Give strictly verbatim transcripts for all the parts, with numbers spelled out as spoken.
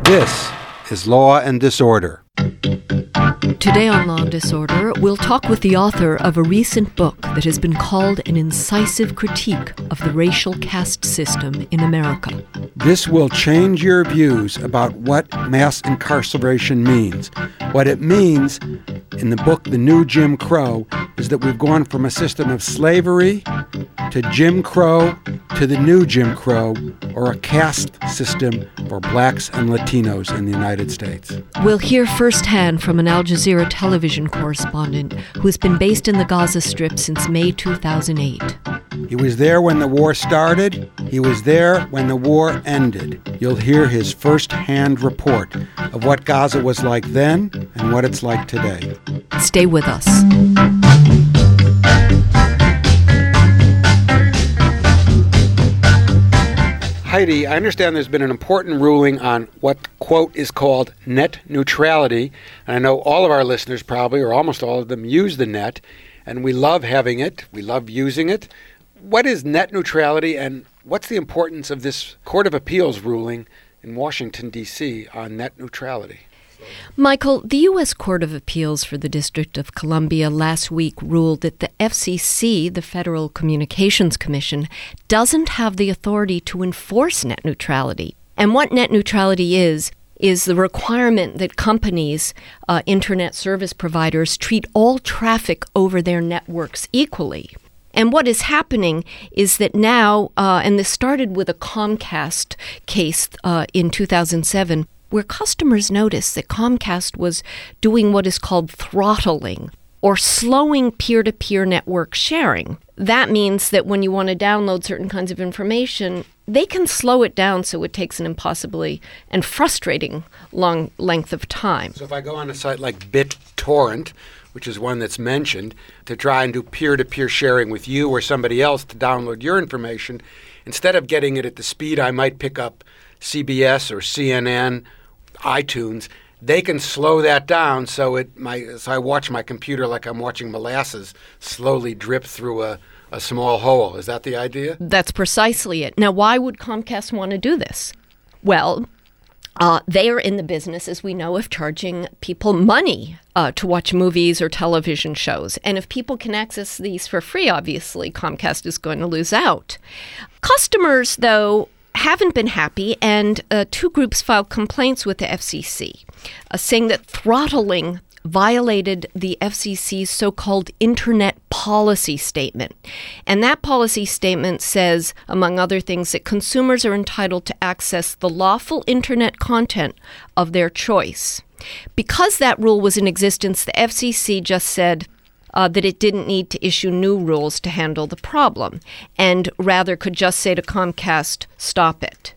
This is Law and Disorder. Today on Law and Disorder, we'll talk with the author of a recent book that has been called an incisive critique of the racial caste system in America. This will change your views about what mass incarceration means. What it means in the book, The New Jim Crow, is that we've gone from a system of slavery to Jim Crow to the new Jim Crow, or a caste system for blacks and Latinos in the United States. We'll hear firsthand from an Al Jazeera television correspondent who has been based in the Gaza Strip since May two thousand eight. He was there when the war started. He was there when the war ended. You'll hear his first-hand report of what Gaza was like then and what it's like today. Stay with us. Heidi, I understand there's been an important ruling on what, quote, is called net neutrality. And I know all of our listeners probably, or almost all of them, use the net. And we love having it. We love using it. What is net neutrality, and what's the importance of this Court of Appeals ruling in Washington, D C on net neutrality? Michael, the U S Court of Appeals for the District of Columbia last week ruled that the F C C, the Federal Communications Commission, doesn't have the authority to enforce net neutrality. And what net neutrality is, is the requirement that companies, uh, internet service providers, treat all traffic over their networks equally. And what is happening is that now, uh, and this started with a Comcast case uh, in two thousand seven, where customers noticed that Comcast was doing what is called throttling, or slowing peer-to-peer network sharing. That means that when you want to download certain kinds of information, they can slow it down so it takes an impossibly and frustrating long length of time. So if I go on a site like BitTorrent, which is one that's mentioned, to try and do peer-to-peer sharing with you or somebody else to download your information, instead of getting it at the speed I might pick up C B S or C N N, iTunes, they can slow that down so it my so I watch my computer like I'm watching molasses slowly drip through a, a small hole. Is that the idea? That's precisely it. Now, why would Comcast want to do this? Well, uh, they are in the business, as we know, of charging people money uh, to watch movies or television shows. And if people can access these for free, obviously, Comcast is going to lose out. Customers, though, haven't been happy, and uh, two groups filed complaints with the F C C, uh, saying that throttling violated the F C C's so-called Internet Policy Statement. And that policy statement says, among other things, that consumers are entitled to access the lawful Internet content of their choice. Because that rule was in existence, the F C C just said Uh, that it didn't need to issue new rules to handle the problem, and rather could just say to Comcast, stop it.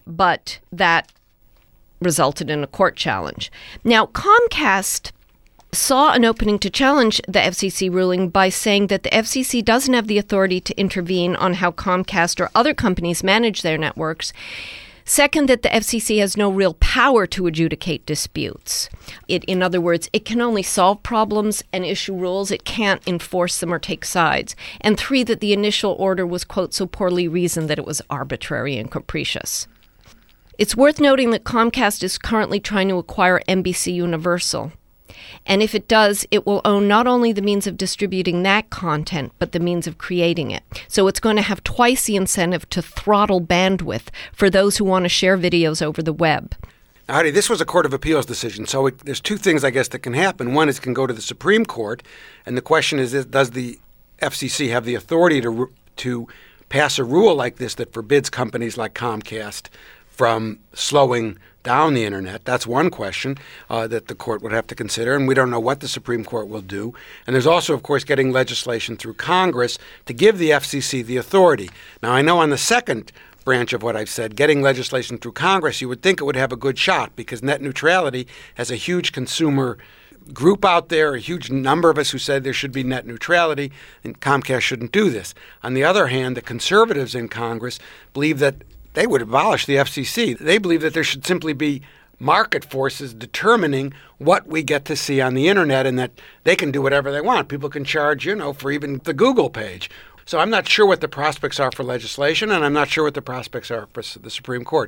But that resulted in a court challenge. Now, Comcast saw an opening to challenge the F C C ruling by saying that the F C C doesn't have the authority to intervene on how Comcast or other companies manage their networks. Second, that the F C C has no real power to adjudicate disputes. It, in other words, it can only solve problems and issue rules. It can't enforce them or take sides. And three, that the initial order was, quote, so poorly reasoned that it was arbitrary and capricious. It's worth noting that Comcast is currently trying to acquire N B C Universal. And if it does, it will own not only the means of distributing that content, but the means of creating it. So it's going to have twice the incentive to throttle bandwidth for those who want to share videos over the web. Now, Heidi, this was a Court of Appeals decision, so it, there's two things, I guess, that can happen. One is it can go to the Supreme Court, and the question is, does the F C C have the authority to to pass a rule like this that forbids companies like Comcast from slowing down the Internet? That's one question uh, that the court would have to consider, and we don't know what the Supreme Court will do. And there's also, of course, getting legislation through Congress to give the F C C the authority. Now, I know on the second branch of what I've said, getting legislation through Congress, you would think it would have a good shot because net neutrality has a huge consumer group out there, a huge number of us who said there should be net neutrality, and Comcast shouldn't do this. On the other hand, the conservatives in Congress believe that they would abolish the F C C. They believe that there should simply be market forces determining what we get to see on the Internet and that they can do whatever they want. People can charge, you know, for even the Google page. So I'm not sure what the prospects are for legislation, and I'm not sure what the prospects are for the Supreme Court.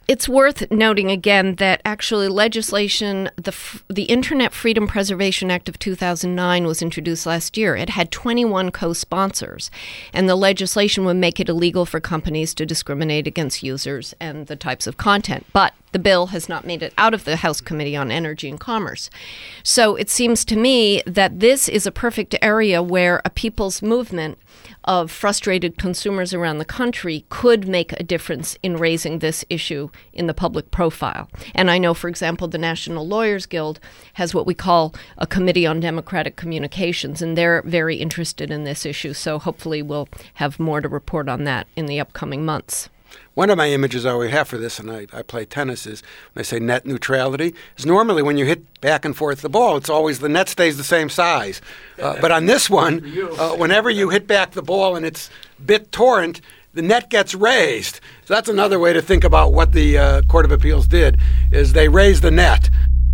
It's worth noting again that actually legislation, the F- the Internet Freedom Preservation Act of two thousand nine was introduced last year. It had twenty-one co-sponsors, and the legislation would make it illegal for companies to discriminate against users and the types of content. But the bill has not made it out of the House Committee on Energy and Commerce. So it seems to me that this is a perfect area where a people's movement of frustrated consumers around the country could make a difference in raising this issue in the public profile. And I know, for example, the National Lawyers Guild has what we call a Committee on Democratic Communications, and they're very interested in this issue. So hopefully we'll have more to report on that in the upcoming months. One of my images I always have for this, and I, I play tennis, is when I say net neutrality, is normally when you hit back and forth the ball, it's always the net stays the same size. Uh, but on this one, uh, whenever you hit back the ball and it's BitTorrent, the net gets raised. So that's another way to think about what the uh, Court of Appeals did, is they raised the net.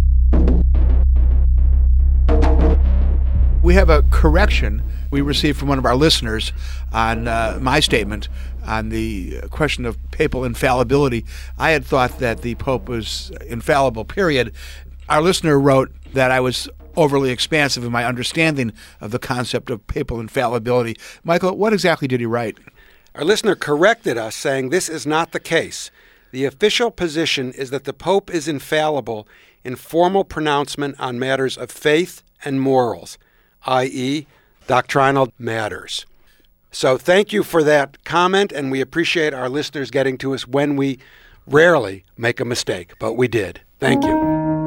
We have a correction we received from one of our listeners on uh, my statement on the question of papal infallibility. I had thought that the Pope was infallible, period. Our listener wrote that I was overly expansive in my understanding of the concept of papal infallibility. Michael, what exactly did he write? Our listener corrected us, saying this is not the case. The official position is that the Pope is infallible in formal pronouncement on matters of faith and morals, that is, doctrinal matters. So thank you for that comment, and we appreciate our listeners getting to us when we rarely make a mistake, but we did. Thank you.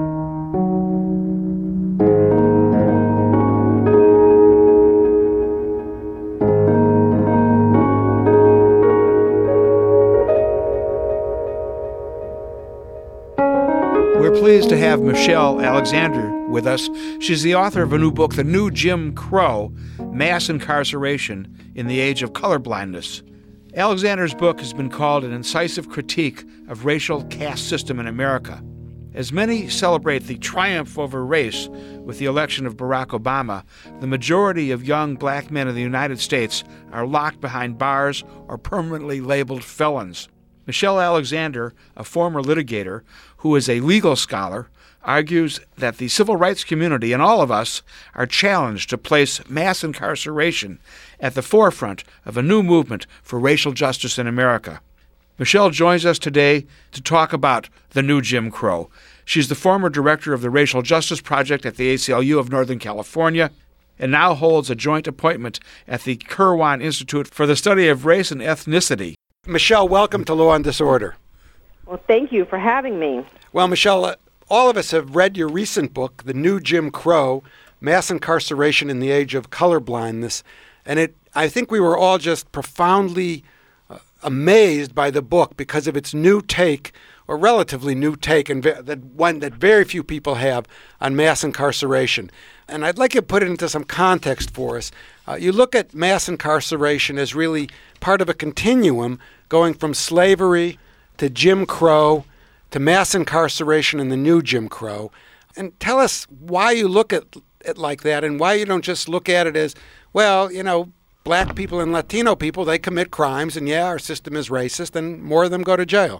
We're pleased to have Michelle Alexander with us. She's the author of a new book, The New Jim Crow, Mass Incarceration in the Age of Colorblindness. Alexander's book has been called an incisive critique of racial caste system in America. As many celebrate the triumph over race with the election of Barack Obama, the majority of young black men in the United States are locked behind bars or permanently labeled felons. Michelle Alexander, a former litigator who is a legal scholar, argues that the civil rights community and all of us are challenged to place mass incarceration at the forefront of a new movement for racial justice in America. Michelle joins us today to talk about the new Jim Crow. She's the former director of the Racial Justice Project at the A C L U of Northern California and now holds a joint appointment at the Kirwan Institute for the Study of Race and Ethnicity. Michelle, welcome to Law and Disorder. Well, thank you for having me. Well, Michelle, uh, all of us have read your recent book, The New Jim Crow, Mass Incarceration in the Age of Colorblindness, and it I think we were all just profoundly uh, amazed by the book because of its new take, or relatively new take, and ve- that one that very few people have on mass incarceration. And I'd like you to put it into some context for us. Uh, you look at mass incarceration as really part of a continuum going from slavery to Jim Crow to mass incarceration and the new Jim Crow. And tell us why you look at it like that and why you don't just look at it as, well, you know, black people and Latino people, they commit crimes, and yeah, our system is racist, and more of them go to jail.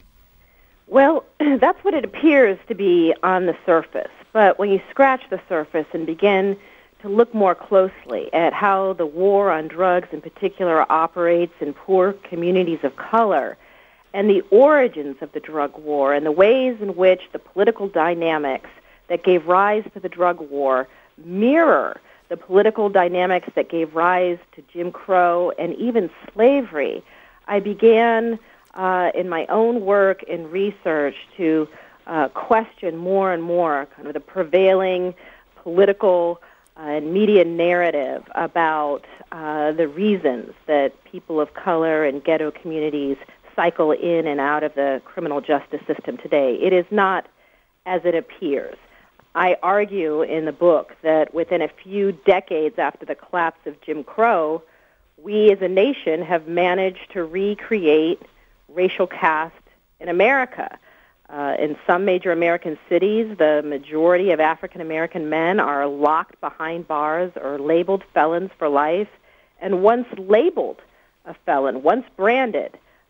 Well, that's what it appears to be on the surface. But when you scratch the surface and begin to look more closely at how the war on drugs in particular operates in poor communities of color, and the origins of the drug war, and the ways in which the political dynamics that gave rise to the drug war mirror the political dynamics that gave rise to Jim Crow and even slavery, I began uh, in my own work and research to uh, question more and more kind of the prevailing political uh, and media narrative about uh, the reasons that people of color and ghetto communities cycle in and out of the criminal justice system today. It is not as it appears. I argue in the book that within a few decades after the collapse of Jim Crow, we as a nation have managed to recreate racial caste in America. Uh, in some major American cities, the majority of African-American men are locked behind bars or labeled felons for life. And once labeled a felon, once branded,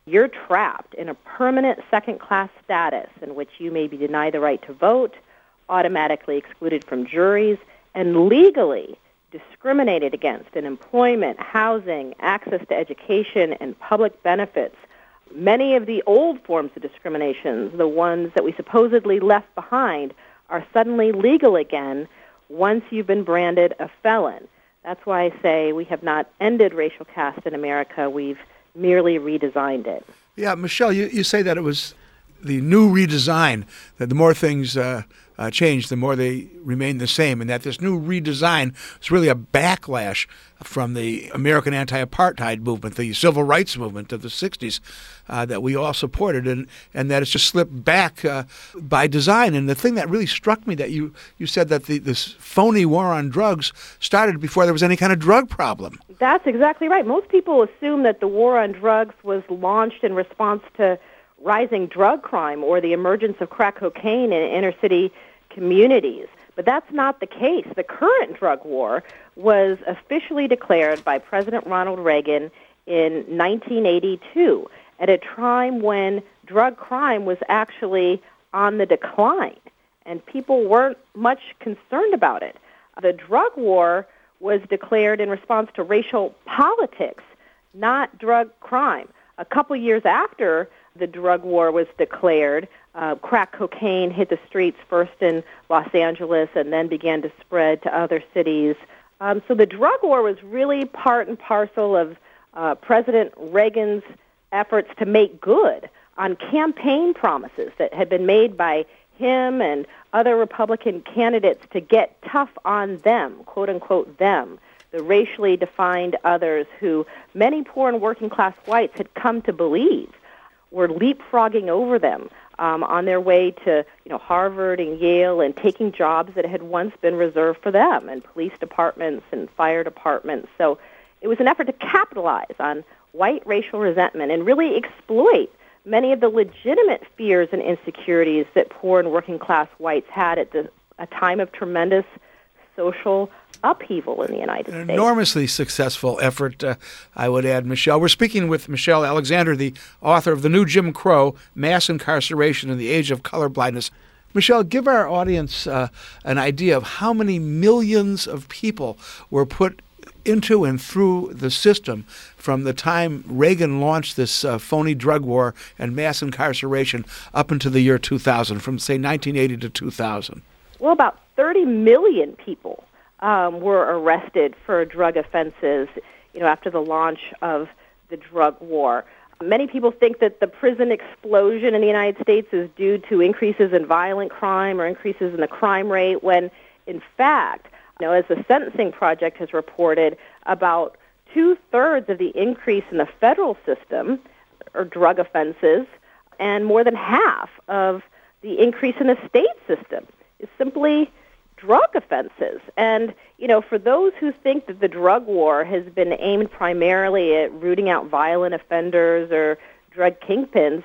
you're trapped in a permanent second-class status in which you may be denied the right to vote, automatically excluded from juries, and legally discriminated against in employment, housing, access to education, and public benefits. Many of the old forms of discrimination, the ones that we supposedly left behind, are suddenly legal again once you've been branded a felon. That's why I say we have not ended racial caste in America. We've merely redesigned it. Yeah, Michelle, you, you say that it was the new redesign, that the more things uh, uh, change, the more they remain the same, and that this new redesign is really a backlash from the American anti-apartheid movement, the civil rights movement of the sixties uh, that we all supported, and, and that it's just slipped back uh, by design. And the thing that really struck me that you, you said that the, this phony war on drugs started before there was any kind of drug problem. That's exactly right. Most people assume that the war on drugs was launched in response to rising drug crime or the emergence of crack cocaine in inner-city communities. But that's not the case. The current drug war was officially declared by President Ronald Reagan in nineteen eighty-two, at a time when drug crime was actually on the decline, and people weren't much concerned about it. The drug war was declared in response to racial politics, not drug crime. A couple years after the drug war was declared, uh, crack cocaine hit the streets first in Los Angeles and then began to spread to other cities. Um, so the drug war was really part and parcel of uh, President Reagan's efforts to make good on campaign promises that had been made by him and other Republican candidates to get tough on them, quote-unquote them, the racially defined others who many poor and working-class whites had come to believe were leapfrogging over them um, on their way to, you know, Harvard and Yale and taking jobs that had once been reserved for them in police departments and fire departments. So it was an effort to capitalize on white racial resentment and really exploit many of the legitimate fears and insecurities that poor and working-class whites had at the, a time of tremendous social upheaval in the United An States. Enormously successful effort, uh, I would add, Michelle. We're speaking with Michelle Alexander, the author of The New Jim Crow, Mass Incarceration in the Age of Colorblindness. Michelle, give our audience uh, an idea of how many millions of people were put into and through the system from the time Reagan launched this uh, phony drug war and mass incarceration up into the year two thousand, from, say, nineteen eighty to two thousand. Well, about thirty million people um, were arrested for drug offenses, you know, after the launch of the drug war. Many people think that the prison explosion in the United States is due to increases in violent crime or increases in the crime rate, when, in fact, you know, as the Sentencing Project has reported, about two-thirds of the increase in the federal system are drug offenses, and more than half of the increase in the state system is simply drug offenses. And, you know, for those who think that the drug war has been aimed primarily at rooting out violent offenders or drug kingpins,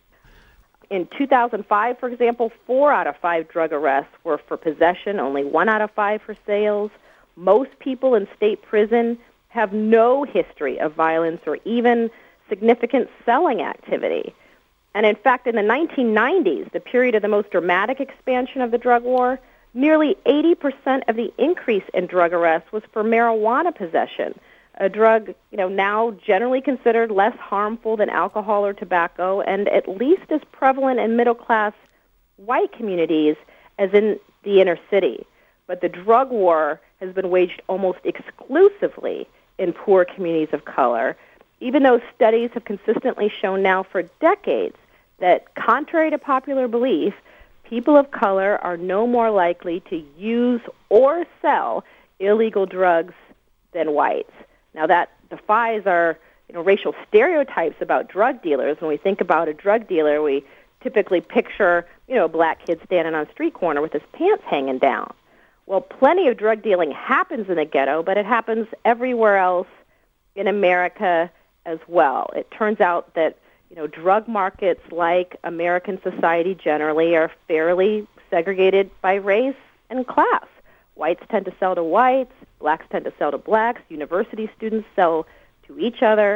in two thousand five, for example, four out of five drug arrests were for possession, only one out of five for sales. Most people in state prison have no history of violence or even significant selling activity. And in fact, in the nineteen nineties, the period of the most dramatic expansion of the drug war, nearly eighty percent of the increase in drug arrests was for marijuana possession, a drug, you know, now generally considered less harmful than alcohol or tobacco, and at least as prevalent in middle-class white communities as in the inner city. But the drug war has been waged almost exclusively in poor communities of color, even though studies have consistently shown now for decades that, contrary to popular belief, people of color are no more likely to use or sell illegal drugs than whites. Now, that defies our, you know, racial stereotypes about drug dealers. When we think about a drug dealer, we typically picture, you know, a black kid standing on a street corner with his pants hanging down. Well, plenty of drug dealing happens in the ghetto, but it happens everywhere else in America as well. It turns out that, you know, drug markets, like American society generally, are fairly segregated by race and class. Whites tend to sell to whites, blacks tend to sell to blacks, university students sell to each other.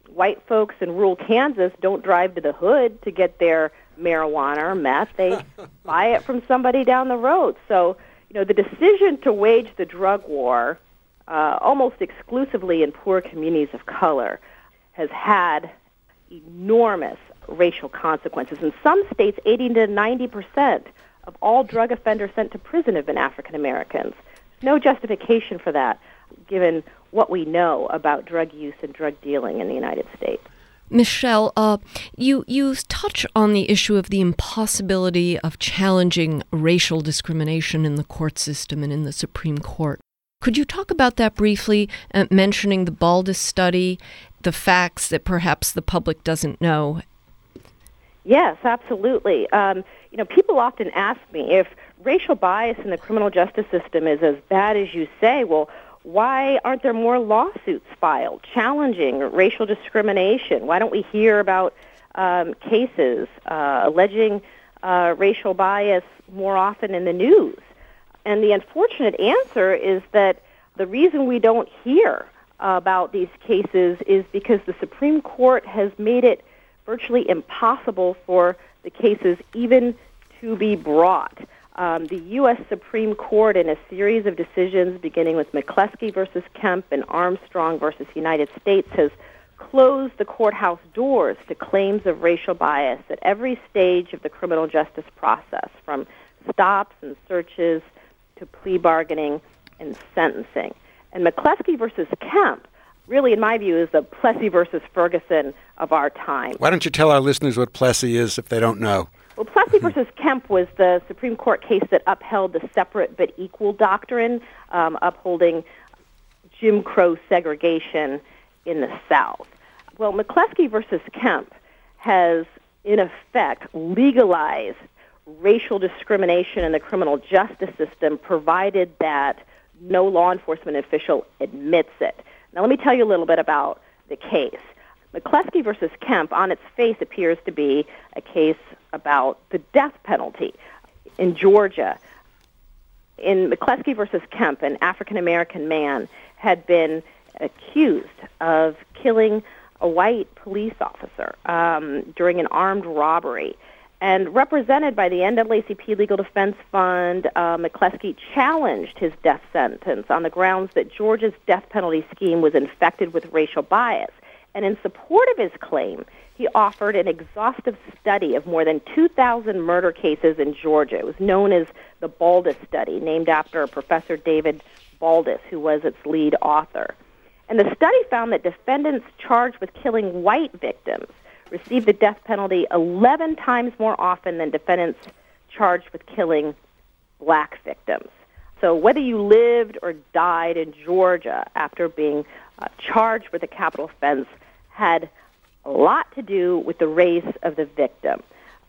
white folks in rural Kansas don't drive to the hood to get their marijuana or meth. They buy it from somebody down the road. So, you know, the decision to wage the drug war uh, almost exclusively in poor communities of color has had enormous racial consequences. In some states, eighty to ninety percent of all drug offenders sent to prison have been African Americans. No justification for that, given what we know about drug use and drug dealing in the United States. Michelle, uh, you, you touch on the issue of the impossibility of challenging racial discrimination in the court system and in the Supreme Court. Could you talk about that briefly, uh, mentioning the Baldus study, the facts that perhaps the public doesn't know? Yes, absolutely. Um, you know, people often ask me, if racial bias in the criminal justice system is as bad as you say, well, why aren't there more lawsuits filed challenging racial discrimination? Why don't we hear about um, cases uh, alleging uh, racial bias more often in the news? And the unfortunate answer is that the reason we don't hear about these cases is because the Supreme Court has made it virtually impossible for the cases even to be brought. Um, the U S Supreme Court, in a series of decisions beginning with McCleskey versus Kemp and Armstrong versus United States, has closed the courthouse doors to claims of racial bias at every stage of the criminal justice process, from stops and searches to plea bargaining and sentencing. And McCleskey versus Kemp, really, in my view, is the Plessy versus Ferguson of our time. Why don't you tell our listeners what Plessy is if they don't know? Well, Plessy versus Kemp was the Supreme Court case that upheld the separate but equal doctrine, um, upholding Jim Crow segregation in the South. Well, McCleskey versus Kemp has, in effect, legalized racial discrimination in the criminal justice system, provided that no law enforcement official admits it. Now, let me tell you a little bit about the case. McCleskey versus Kemp, on its face, appears to be a case about the death penalty in Georgia. In McCleskey versus Kemp, an African-American man had been accused of killing a white police officer um, during an armed robbery. And represented by the N double A C P Legal Defense Fund, uh, McCleskey challenged his death sentence on the grounds that Georgia's death penalty scheme was infected with racial bias. And in support of his claim, he offered an exhaustive study of more than two thousand murder cases in Georgia. It was known as the Baldus study, named after Professor David Baldus, who was its lead author. And the study found that defendants charged with killing white victims received the death penalty eleven times more often than defendants charged with killing black victims. So whether you lived or died in Georgia after being uh, charged with a capital offense had a lot to do with the race of the victim.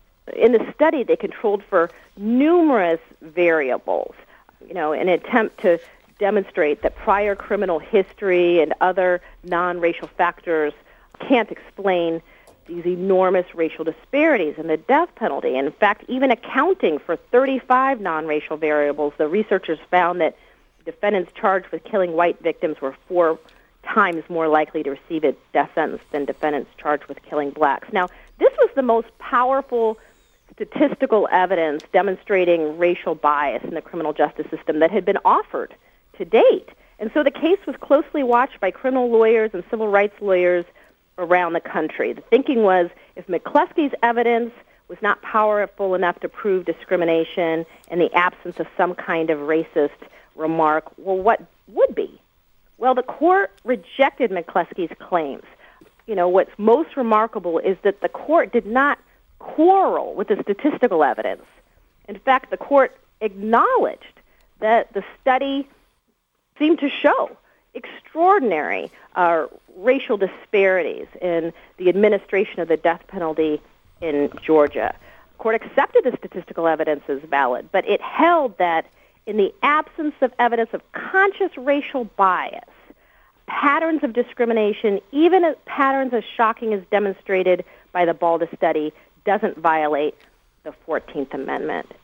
In the study, they controlled for numerous variables, you know, in an attempt to demonstrate that prior criminal history and other non-racial factors can't explain these enormous racial disparities in the death penalty. And in fact, even accounting for thirty-five non-racial variables, the researchers found that defendants charged with killing white victims were four times more likely to receive a death sentence than defendants charged with killing blacks. Now, this was the most powerful statistical evidence demonstrating racial bias in the criminal justice system that had been offered to date. And so the case was closely watched by criminal lawyers and civil rights lawyers around the country. The thinking was, if McCleskey's evidence was not powerful enough to prove discrimination in the absence of some kind of racist remark, well, what would be? Well, the court rejected McCleskey's claims. You know, what's most remarkable is that the court did not quarrel with the statistical evidence. In fact, the court acknowledged that the study seemed to show extraordinary uh, racial disparities in the administration of the death penalty in Georgia. The court accepted the statistical evidence as valid, but it held that in the absence of evidence of conscious racial bias, patterns of discrimination, even as patterns as shocking as demonstrated by the Baldus study, doesn't violate the fourteenth Amendment.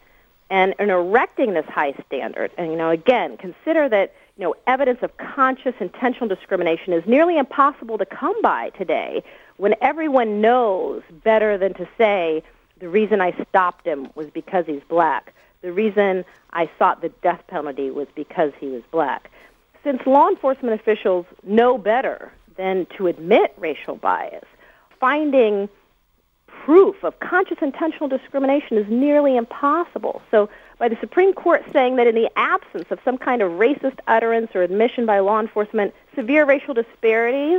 And in erecting this high standard, and, you know, again, consider that, you know, evidence of conscious, intentional discrimination is nearly impossible to come by today when everyone knows better than to say, the reason I stopped him was because he's black. The reason I sought the death penalty was because he was black. Since law enforcement officials know better than to admit racial bias, finding proof of conscious intentional discrimination is nearly impossible. So by the Supreme Court saying that in the absence of some kind of racist utterance or admission by law enforcement, severe racial disparities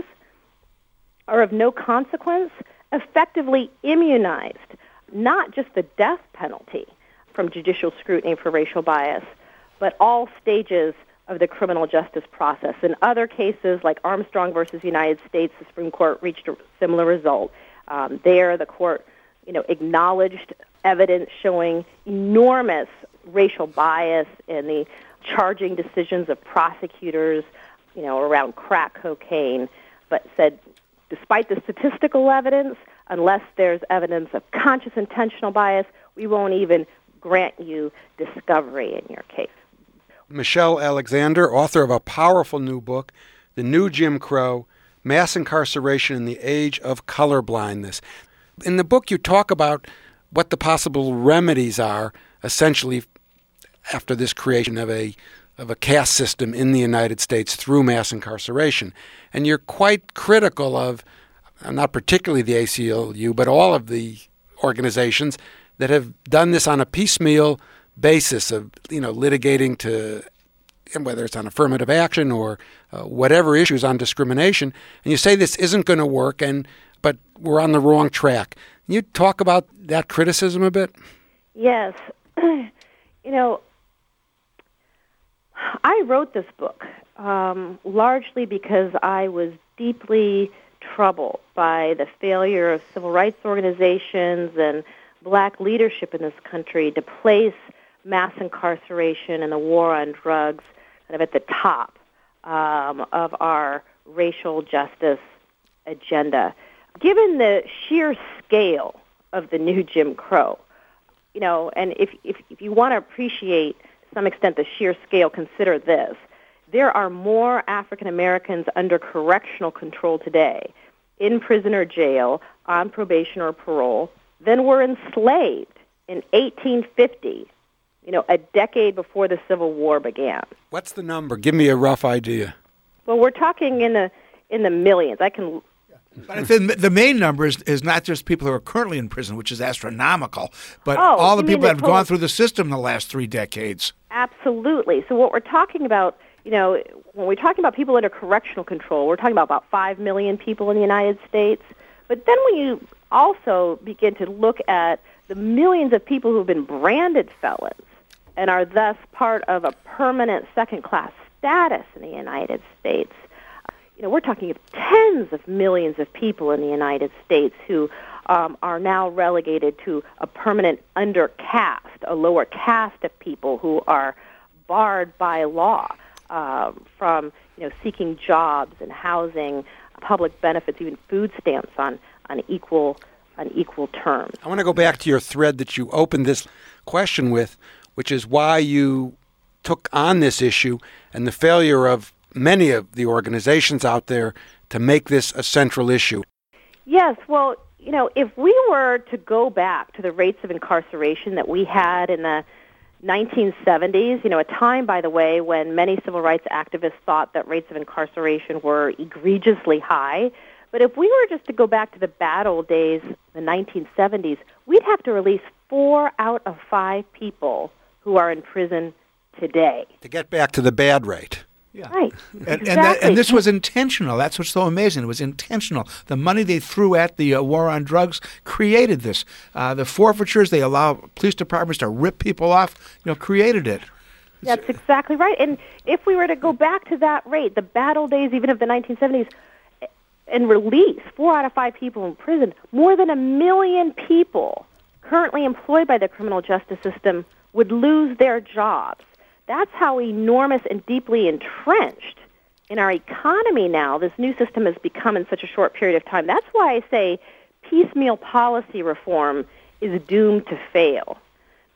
are of no consequence, effectively immunized not just the death penalty from judicial scrutiny for racial bias, but all stages of the criminal justice process. In other cases, like Armstrong versus United States, the Supreme Court reached a similar result. Um, there, the court, you know, acknowledged evidence showing enormous racial bias in the charging decisions of prosecutors, you know, around crack cocaine, but said, despite the statistical evidence, unless there's evidence of conscious intentional bias, we won't even grant you discovery in your case. Michelle Alexander, author of a powerful new book, The New Jim Crow, Mass Incarceration in the Age of Colorblindness. In the book, you talk about what the possible remedies are, essentially, after this creation of a of a caste system in the United States through mass incarceration. And you're quite critical of, not particularly the A C L U, but all of the organizations that have done this on a piecemeal basis of, you know, litigating to, whether it's on affirmative action or uh, whatever issues on discrimination, and you say this isn't going to work, and but we're on the wrong track. Can you talk about that criticism a bit? Yes. You know, I wrote this book um, largely because I was deeply troubled by the failure of civil rights organizations and black leadership in this country to place mass incarceration and the war on drugs kind of at the top um, of our racial justice agenda. Given the sheer scale of the new Jim Crow, you know, and if, if, if you want to appreciate to some extent the sheer scale, consider this. There are more African Americans under correctional control today, in prison or jail, on probation or parole, than were enslaved in eighteen fifty, you know, a decade before the Civil War began. What's the number? Give me a rough idea. Well, we're talking in the in the millions. I can. But the, the main number is, is not just people who are currently in prison, which is astronomical, but oh, all the you people mean that have the total... gone through the system in the last three decades. Absolutely. So what we're talking about, you know, when we're talking about people under correctional control, we're talking about about five million people in the United States. But then when you also begin to look at the millions of people who have been branded felons and are thus part of a permanent second-class status in the United States, you know, we're talking of tens of millions of people in the United States who um, are now relegated to a permanent undercaste, a lower caste of people who are barred by law um, from, you know, seeking jobs and housing, public benefits, even food stamps on, on equal on equal terms. I want to go back to your thread that you opened this question with, which is why you took on this issue and the failure of many of the organizations out there to make this a central issue. Yes, well, you know, if we were to go back to the rates of incarceration that we had in the nineteen seventies, you know, a time, by the way, when many civil rights activists thought that rates of incarceration were egregiously high. But if we were just to go back to the bad old days, the nineteen seventies, we'd have to release four out of five people who are in prison today. To get back to the bad rate. Yeah. Right. And, exactly. and, that, and this was intentional. That's what's so amazing. It was intentional. The money they threw at the uh, war on drugs created this. Uh, the forfeitures they allow police departments to rip people off, you know, created it. That's exactly right. And if we were to go back to that rate, the battle days even of the nineteen seventies, and release four out of five people in prison, more than a million people currently employed by the criminal justice system would lose their jobs. That's how enormous and deeply entrenched in our economy now this new system has become in such a short period of time. That's why I say piecemeal policy reform is doomed to fail.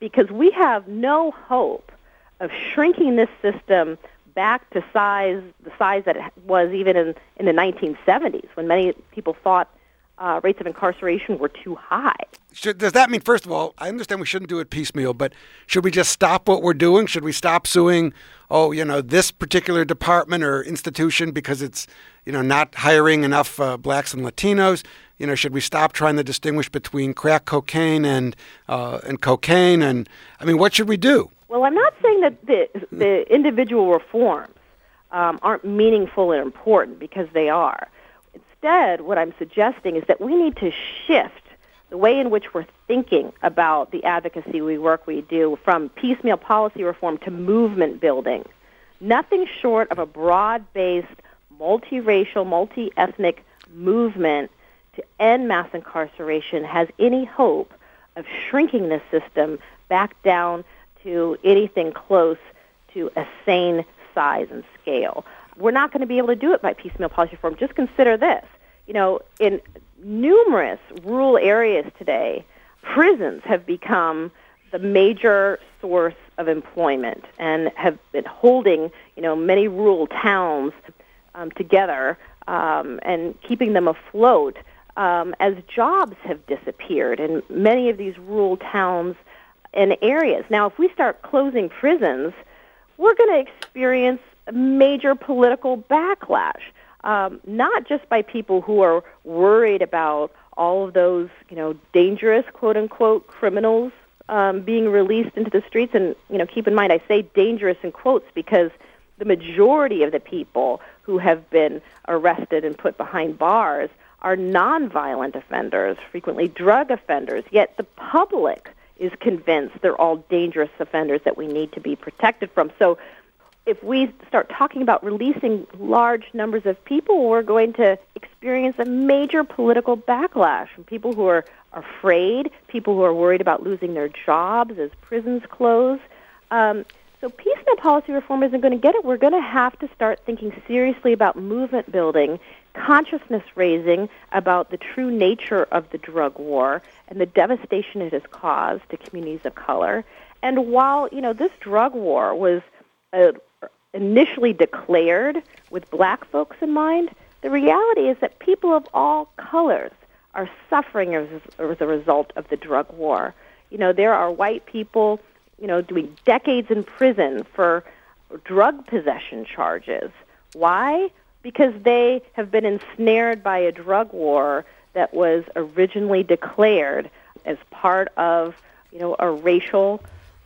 because we have no hope of shrinking this system back to size, the size that it was even in, in the nineteen seventies, when many people thought uh, rates of incarceration were too high. Should, does that mean, first of all, I understand we shouldn't do it piecemeal, but should we just stop what we're doing? Should we stop suing, oh, you know, this particular department or institution because it's, you know, not hiring enough uh, blacks and Latinos? You know, should we stop trying to distinguish between crack cocaine and uh, and cocaine? And, I mean, what should we do? Well, I'm not saying that the, the individual reforms um, aren't meaningful and important, because they are. Instead, what I'm suggesting is that we need to shift the way in which we're thinking about the advocacy we work we do from piecemeal policy reform to movement building. Nothing short of a broad-based, multiracial, multi-ethnic movement to end mass incarceration has any hope of shrinking this system back down to anything close to a sane size and scale. We're not going to be able to do it by piecemeal policy reform. Just consider this. You know, in numerous rural areas today, prisons have become the major source of employment and have been holding, you know, many rural towns um, together um, and keeping them afloat um, as jobs have disappeared in many of these rural towns and areas. Now, if we start closing prisons, we're going to experience a major political backlash, um, not just by people who are worried about all of those, you know, dangerous, quote-unquote, criminals um, being released into the streets. And, you know, keep in mind, I say dangerous in quotes because the majority of the people who have been arrested and put behind bars are nonviolent offenders, frequently drug offenders, yet the public is convinced they're all dangerous offenders that we need to be protected from. So if we start talking about releasing large numbers of people, we're going to experience a major political backlash from people who are afraid, people who are worried about losing their jobs as prisons close. Um, so piecemeal policy reform isn't going to get it. We're going to have to start thinking seriously about movement building, consciousness raising about the true nature of the drug war and the devastation it has caused to communities of color. And while, you know, this drug war was uh, initially declared with black folks in mind, the reality is that people of all colors are suffering as, as a result of the drug war. You know, there are white people, you know, doing decades in prison for drug possession charges. Why? Because they have been ensnared by a drug war that was originally declared as part of, you know, a racial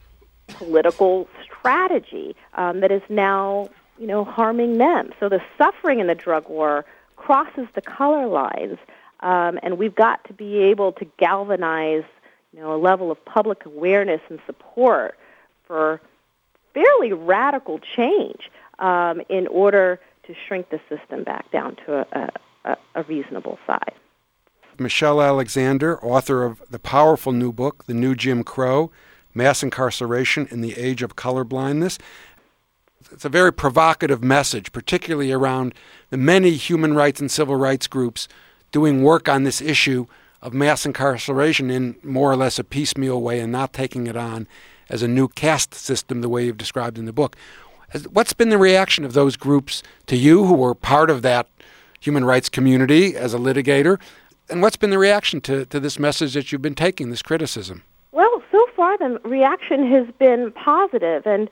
political strategy um, that is now, you know, harming them. So the suffering in the drug war crosses the color lines, um, and we've got to be able to galvanize, you know, a level of public awareness and support for fairly radical change um, in order to shrink the system back down to a, a, a reasonable size. Michelle Alexander, author of the powerful new book, The New Jim Crow, Mass Incarceration in the Age of Colorblindness. It's a very provocative message, particularly around the many human rights and civil rights groups doing work on this issue of mass incarceration in more or less a piecemeal way and not taking it on as a new caste system the way you've described in the book. What's been the reaction of those groups to you who were part of that human rights community as a litigator? And what's been the reaction to, to this message that you've been taking, this criticism? Well, so far the reaction has been positive, and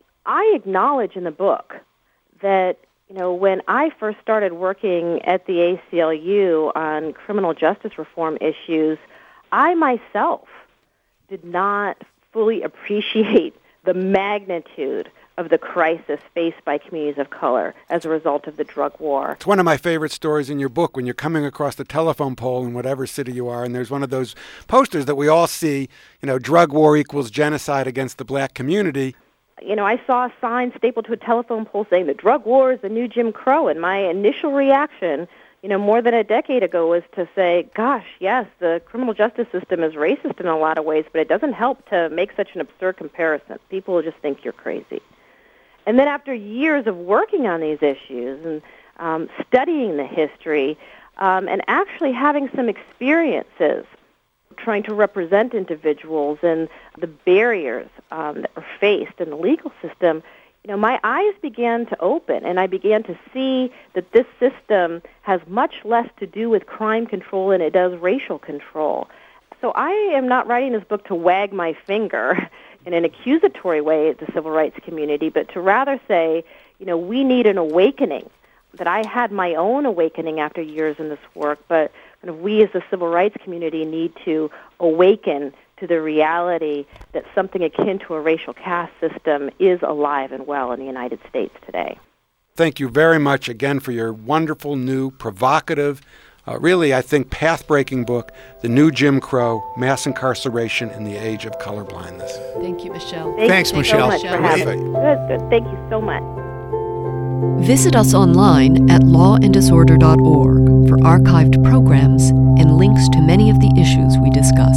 I acknowledge in the book that, you know, when I first started working at the A C L U on criminal justice reform issues, I myself did not fully appreciate the magnitude of the crisis faced by communities of color as a result of the drug war. It's one of my favorite stories in your book when you're coming across the telephone pole in whatever city you are, and there's one of those posters that we all see, you know, drug war equals genocide against the black community. You know, I saw a sign stapled to a telephone pole saying the drug war is the new Jim Crow, and my initial reaction, you know, more than a decade ago was to say, gosh, yes, the criminal justice system is racist in a lot of ways, but it doesn't help to make such an absurd comparison. People will just think you're crazy. And then after years of working on these issues and um, studying the history um, and actually having some experiences trying to represent individuals and the barriers um, that are faced in the legal system, you know, my eyes began to open, and I began to see that this system has much less to do with crime control than it does racial control. So I am not writing this book to wag my finger in an accusatory way at the civil rights community, but to rather say, you know, we need an awakening, that I had my own awakening after years in this work, but kind of we as the civil rights community need to awaken to the reality that something akin to a racial caste system is alive and well in the United States today. Thank you very much again for your wonderful, new, provocative, uh, really, I think, path-breaking book, The New Jim Crow, Mass Incarceration in the Age of Colorblindness. Thank you, Michelle. Thank Thanks, you Michelle. so much for having me. Good, good. Thank you so much. Visit us online at law and disorder dot org for archived programs and links to many of the issues we discuss.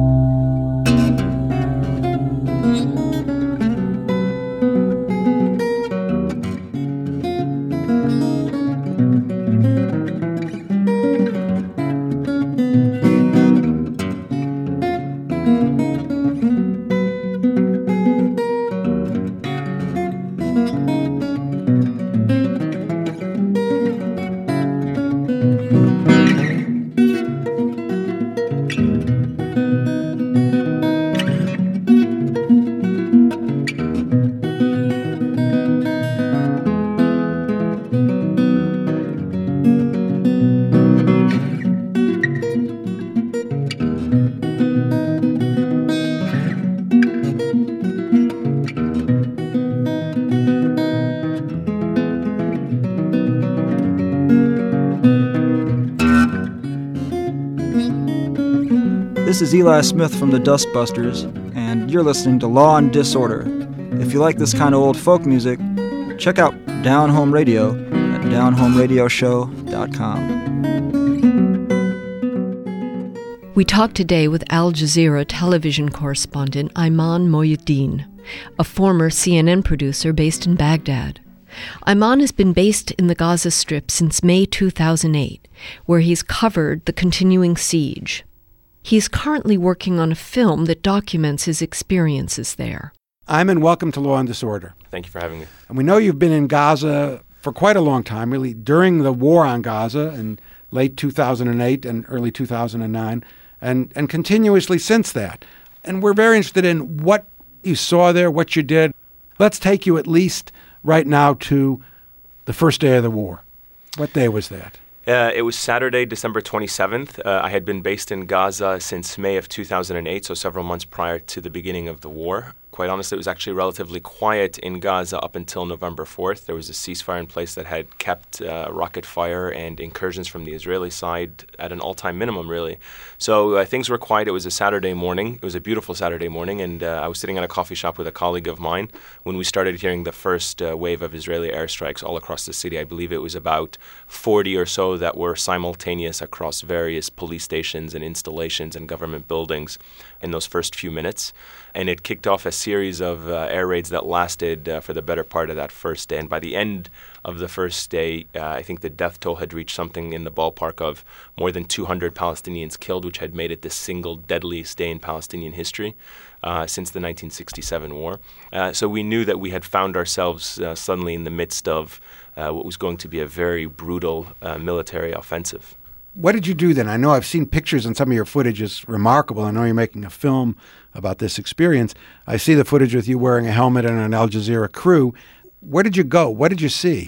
This is Eli Smith from the Dustbusters, and you're listening to Law and Disorder. If you like this kind of old folk music, check out Down Home Radio at down home radio show dot com. We talked today with Al Jazeera television correspondent Ayman Mohyeddin, a former C N N producer based in Baghdad. Ayman has been based in the Gaza Strip since May two thousand eight, where he's covered the continuing siege. He's currently working on a film that documents his experiences there. Ayman, welcome to Law and Disorder. Thank you for having me. And we know you've been in Gaza for quite a long time, really during the war on Gaza in late two thousand eight and early two thousand nine, and, and continuously since that. And we're very interested in what you saw there, what you did. Let's take you at least right now to the first day of the war. What day was that? Uh, it was Saturday, December twenty-seventh. Uh, I had been based in Gaza since May of two thousand eight, so several months prior to the beginning of the war. Quite honestly, it was actually relatively quiet in Gaza up until November fourth. There was a ceasefire in place that had kept uh, rocket fire and incursions from the Israeli side at an all-time minimum, really. So uh, things were quiet. It was a Saturday morning. It was a beautiful Saturday morning, and uh, I was sitting at a coffee shop with a colleague of mine when we started hearing the first uh, wave of Israeli airstrikes all across the city. I believe it was about forty or so that were simultaneous across various police stations and installations and government buildings in those first few minutes. And it kicked off a series of uh, air raids that lasted uh, for the better part of that first day. And by the end of the first day, uh, I think the death toll had reached something in the ballpark of more than two hundred Palestinians killed, which had made it the single deadliest day in Palestinian history uh, since the nineteen sixty-seven war. Uh, so we knew that we had found ourselves uh, suddenly in the midst of uh, what was going to be a very brutal uh, military offensive. What did you do then? I know I've seen pictures, and some of your footage is remarkable. I know you're making a film about this experience. I see the footage with you wearing a helmet and an Al Jazeera crew. Where did you go? What did you see?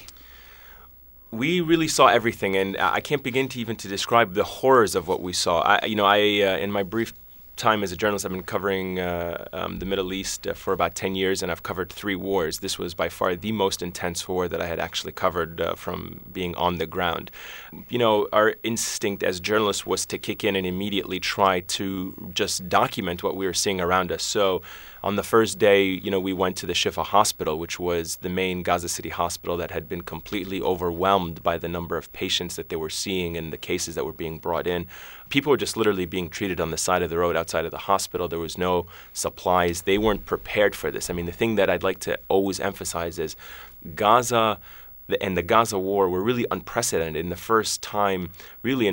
We really saw everything, and I can't begin to even to describe the horrors of what we saw. I, you know, I uh, in my brief time as a journalist, I've been covering uh, um, the Middle East uh, for about ten years, and I've covered three wars. This was by far the most intense war that I had actually covered uh, from being on the ground. You know, our instinct as journalists was to kick in and immediately try to just document what we were seeing around us. So on the first day, you know, we went to the Shifa Hospital, which was the main Gaza City hospital that had been completely overwhelmed by the number of patients that they were seeing and the cases that were being brought in. People were just literally being treated on the side of the road outside of the hospital. There was no supplies. They weren't prepared for this. I mean, the thing that I'd like to always emphasize is Gaza and the Gaza war were really unprecedented in the first time, really in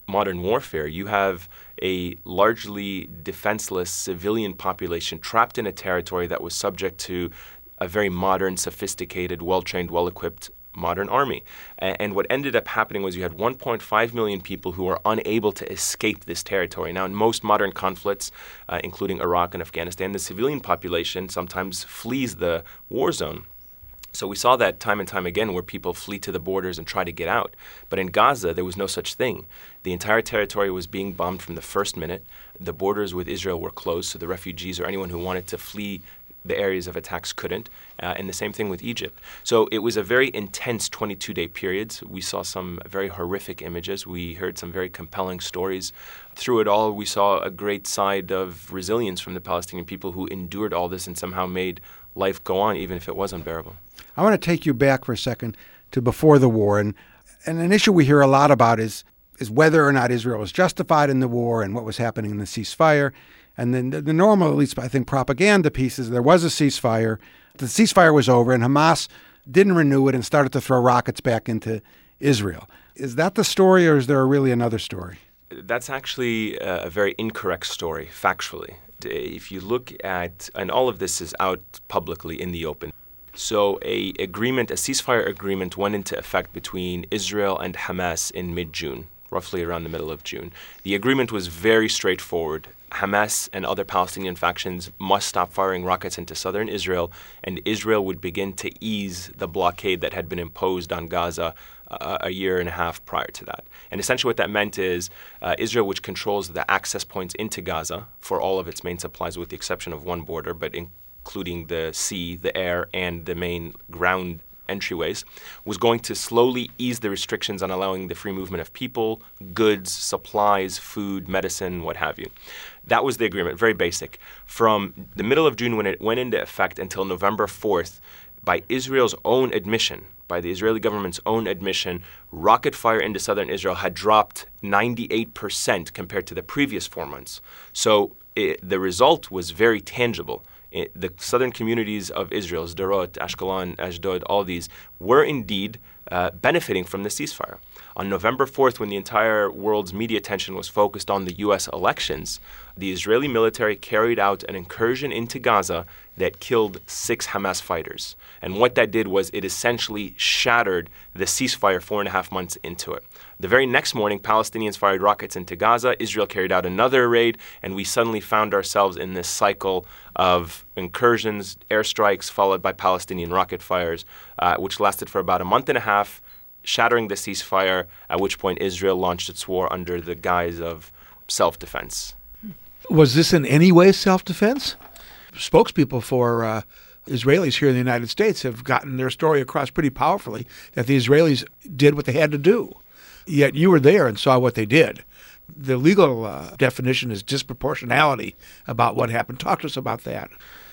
modern warfare, you have a largely defenseless civilian population trapped in a territory that was subject to a very modern, sophisticated, well-trained, well-equipped modern army. And what ended up happening was you had one point five million people who were unable to escape this territory. Now, in most modern conflicts, uh, including Iraq and Afghanistan, the civilian population sometimes flees the war zone. So we saw that time and time again where people flee to the borders and try to get out. But in Gaza, there was no such thing. The entire territory was being bombed from the first minute. The borders with Israel were closed, so the refugees or anyone who wanted to flee the areas of attacks couldn't, uh, and the same thing with Egypt. So it was a very intense twenty-two day period. We saw some very horrific images. We heard some very compelling stories. Through it all, we saw a great side of resilience from the Palestinian people who endured all this and somehow made life go on, even if it was unbearable. I want to take you back for a second to before the war, and, and an issue we hear a lot about is, is whether or not Israel was justified in the war and what was happening in the ceasefire. And then the, the normal, at least I think, propaganda piece is there was a ceasefire. The ceasefire was over, and Hamas didn't renew it and started to throw rockets back into Israel. Is that the story, or is there really another story? That's actually a very incorrect story, factually. If you look at, and all of this is out publicly in the open. So a agreement, a ceasefire agreement went into effect between Israel and Hamas in mid-June, roughly around the middle of June. The agreement was very straightforward. Hamas and other Palestinian factions must stop firing rockets into southern Israel, and Israel would begin to ease the blockade that had been imposed on Gaza uh, a year and a half prior to that. And essentially what that meant is uh, Israel, which controls the access points into Gaza for all of its main supplies with the exception of one border, but including the sea, the air, and the main ground entryways, was going to slowly ease the restrictions on allowing the free movement of people, goods, supplies, food, medicine, what have you. That was the agreement, very basic. From the middle of June when it went into effect until November fourth, by Israel's own admission, by the Israeli government's own admission, rocket fire into southern Israel had dropped ninety-eight percent compared to the previous four months. So it, the result was very tangible. It, the southern communities of Israel, Sderot, Ashkelon, Ashdod, all these, were indeed uh, benefiting from the ceasefire. On November fourth, when the entire world's media attention was focused on the U S elections, the Israeli military carried out an incursion into Gaza that killed six Hamas fighters. And what that did was it essentially shattered the ceasefire four and a half months into it. The very next morning, Palestinians fired rockets into Gaza. Israel carried out another raid, and we suddenly found ourselves in this cycle of incursions, airstrikes, followed by Palestinian rocket fires, uh, which lasted for about a month and a half, shattering the ceasefire, at which point Israel launched its war under the guise of self-defense. Was this in any way self-defense? Spokespeople for uh, Israelis here in the United States have gotten their story across pretty powerfully that the Israelis did what they had to do. Yet you were there and saw what they did. The legal uh, definition is disproportionality about what happened. Talk to us about that.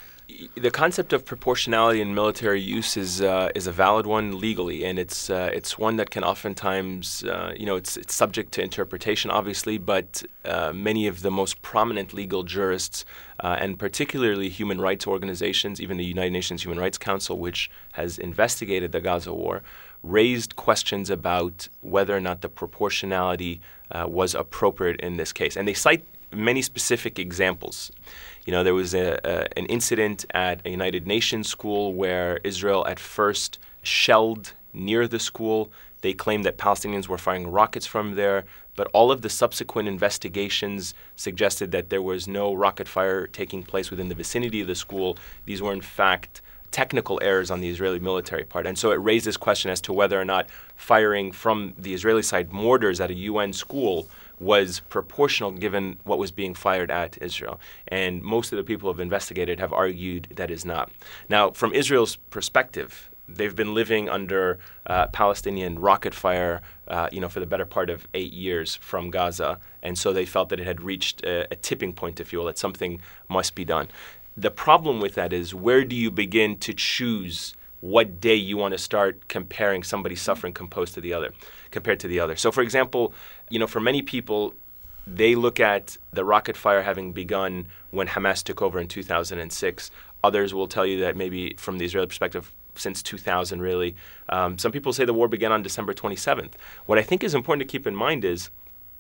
The concept of proportionality in military use is uh, is a valid one legally, and it's uh, it's one that can oftentimes, uh, you know, it's it's subject to interpretation, obviously, but uh, many of the most prominent legal jurists, uh, and particularly human rights organizations, even the United Nations Human Rights Council, which has investigated the Gaza war, raised questions about whether or not the proportionality uh, was appropriate in this case. And they cite many specific examples. You know, there was a, a, an incident at a United Nations school where Israel at first shelled near the school. They claimed that Palestinians were firing rockets from there, but all of the subsequent investigations suggested that there was no rocket fire taking place within the vicinity of the school. These were, in fact, technical errors on the Israeli military part. And so it raised this question as to whether or not firing from the Israeli side mortars at a U N school was proportional given what was being fired at Israel. And most of the people who have investigated have argued that is not. Now, from Israel's perspective, they've been living under uh, Palestinian rocket fire, uh, you know, for the better part of eight years from Gaza. And so they felt that it had reached a, a tipping point, if you will, that something must be done. The problem with that is, where do you begin to choose what day you want to start comparing somebody's suffering composed to the other, compared to the other? So, for example, you know, for many people, they look at the rocket fire having begun when Hamas took over in two thousand six. Others will tell you that maybe from the Israeli perspective, since two thousand, really. Um, some people say the war began on December twenty-seventh. What I think is important to keep in mind is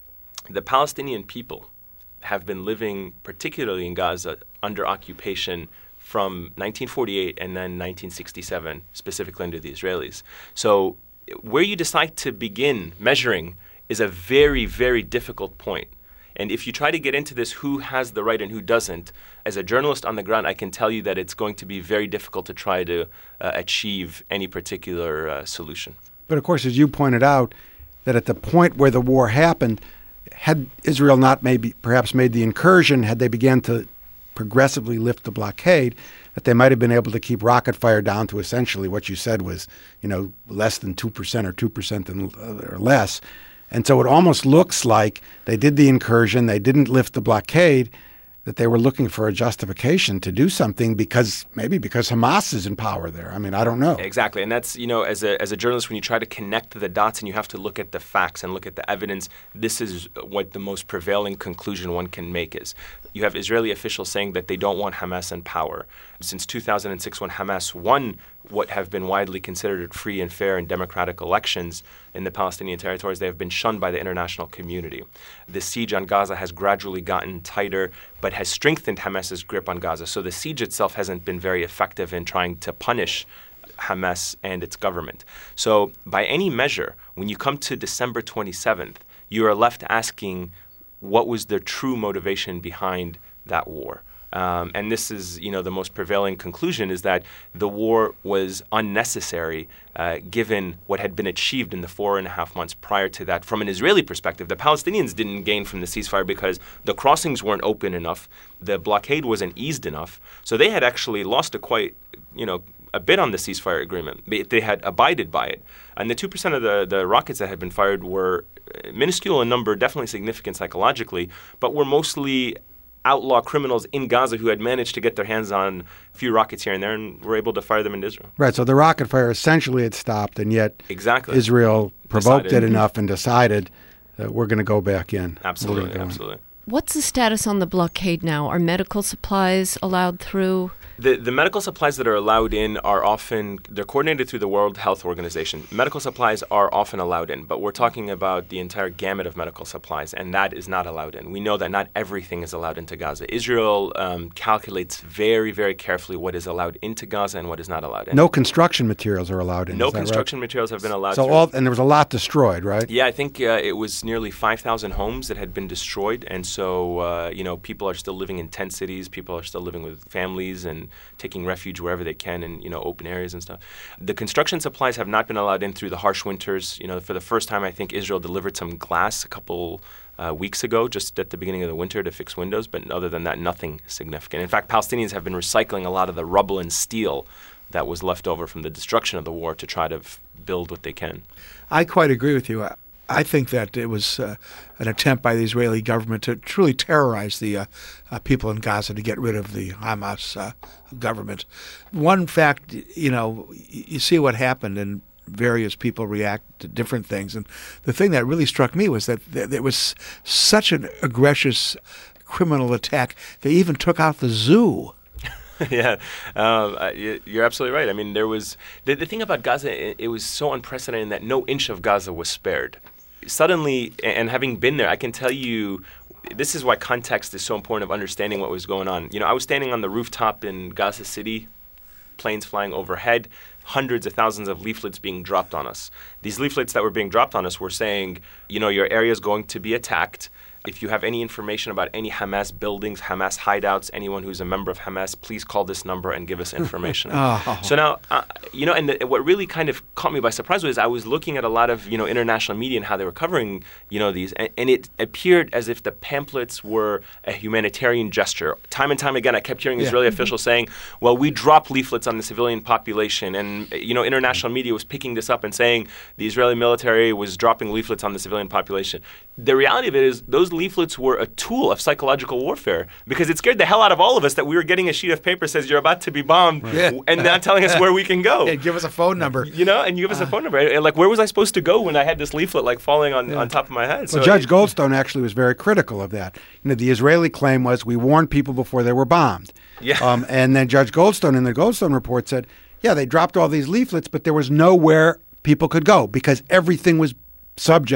the Palestinian people have been living, particularly in Gaza, under occupation from nineteen forty-eight and then nineteen sixty-seven, specifically under the Israelis. So where you decide to begin measuring is a very, very difficult point. And if you try to get into this, who has the right and who doesn't, as a journalist on the ground, I can tell you that it's going to be very difficult to try to uh, achieve any particular uh, solution. But of course, as you pointed out, that at the point where the war happened, had Israel not maybe perhaps made the incursion, had they began to progressively lift the blockade, that they might have been able to keep rocket fire down to essentially what you said was, you know, less than two percent or two percent or less. And so it almost looks like they did the incursion, they didn't lift the blockade, that they were looking for a justification to do something because maybe because Hamas is in power there. I mean, I don't know. Exactly. And that's, you know, as a as a journalist, when you try to connect the dots and you have to look at the facts and look at the evidence, this is what the most prevailing conclusion one can make is. You have Israeli officials saying that they don't want Hamas in power. Since two thousand six, when Hamas won what have been widely considered free and fair and democratic elections in the Palestinian territories, they have been shunned by the international community. The siege on Gaza has gradually gotten tighter, but has strengthened Hamas's grip on Gaza. So the siege itself hasn't been very effective in trying to punish Hamas and its government. So by any measure, when you come to December twenty-seventh, you are left asking what was the true motivation behind that war. Um, and this is, you know, the most prevailing conclusion is that the war was unnecessary uh, given what had been achieved in the four and a half months prior to that. From an Israeli perspective, the Palestinians didn't gain from the ceasefire because the crossings weren't open enough, the blockade wasn't eased enough. So they had actually lost a quite, you know, a bit on the ceasefire agreement. They, they had abided by it. And the two percent of the, the rockets that had been fired were minuscule in number, definitely significant psychologically, but were mostly outlaw criminals in Gaza who had managed to get their hands on a few rockets here and there and were able to fire them into Israel. Right, so the rocket fire essentially had stopped, and yet exactly. Israel provoked decided. it enough and decided that we're going to go back in. Absolutely, absolutely. What's the status on the blockade now? Are medical supplies allowed through? The the medical supplies that are allowed in are often, they're coordinated through the World Health Organization. Medical supplies are often allowed in, but we're talking about the entire gamut of medical supplies, and that is not allowed in. We know that not everything is allowed into Gaza. Israel um, calculates very, very carefully what is allowed into Gaza and what is not allowed in. No construction materials are allowed in. No is that construction right? materials have been allowed So through. all, and there was a lot destroyed, right? Yeah, I think uh, it was nearly five thousand homes that had been destroyed, and so, uh, you know, people are still living in tent cities, people are still living with families and taking refuge wherever they can in, you know, open areas and stuff. The construction supplies have not been allowed in through the harsh winters. You know, for the first time, I think Israel delivered some glass a couple uh, weeks ago, just at the beginning of the winter to fix windows, but other than that, nothing significant. In fact, Palestinians have been recycling a lot of the rubble and steel that was left over from the destruction of the war to try to f- build what they can. I quite agree with you. I, I think that it was uh, an attempt by the Israeli government to truly terrorize the uh, uh, people in Gaza to get rid of the Hamas uh, government. One fact, you know, you see what happened, and various people react to different things. And the thing that really struck me was that there was such an aggressive criminal attack, they even took out the zoo. yeah, um, you're absolutely right. I mean, there was the, the thing about Gaza. It, it was so unprecedented that no inch of Gaza was spared. Suddenly, and having been there, I can tell you, this is why context is so important of understanding what was going on. You know, I was standing on the rooftop in Gaza City, planes flying overhead, hundreds of thousands of leaflets being dropped on us. These leaflets that were being dropped on us were saying, you know, your area is going to be attacked. If you have any information about any Hamas buildings, Hamas hideouts, anyone who's a member of Hamas, please call this number and give us information. oh. So now, uh, you know, and the, what really kind of caught me by surprise was I was looking at a lot of, you know, international media and how they were covering, you know, these, and, and it appeared as if the pamphlets were a humanitarian gesture. Time and time again, I kept hearing yeah. Israeli officials saying, well, we dropped leaflets on the civilian population, and, you know, international media was picking this up and saying the Israeli military was dropping leaflets on the civilian population. The reality of it is those leaflets were a tool of psychological warfare because it scared the hell out of all of us that we were getting a sheet of paper that says you're about to be bombed yeah. and not telling us where we can go. Yeah, give us a phone number. You know, and you give us a phone number. And, like, where was I supposed to go when I had this leaflet, like, falling on, yeah. on top of my head? Well, so Judge it, Goldstone actually was very critical of that. You know, the Israeli claim was we warned people before they were bombed. Yeah. Um, and then Judge Goldstone in the Goldstone report said, yeah, they dropped all these leaflets, but there was nowhere people could go because everything was subject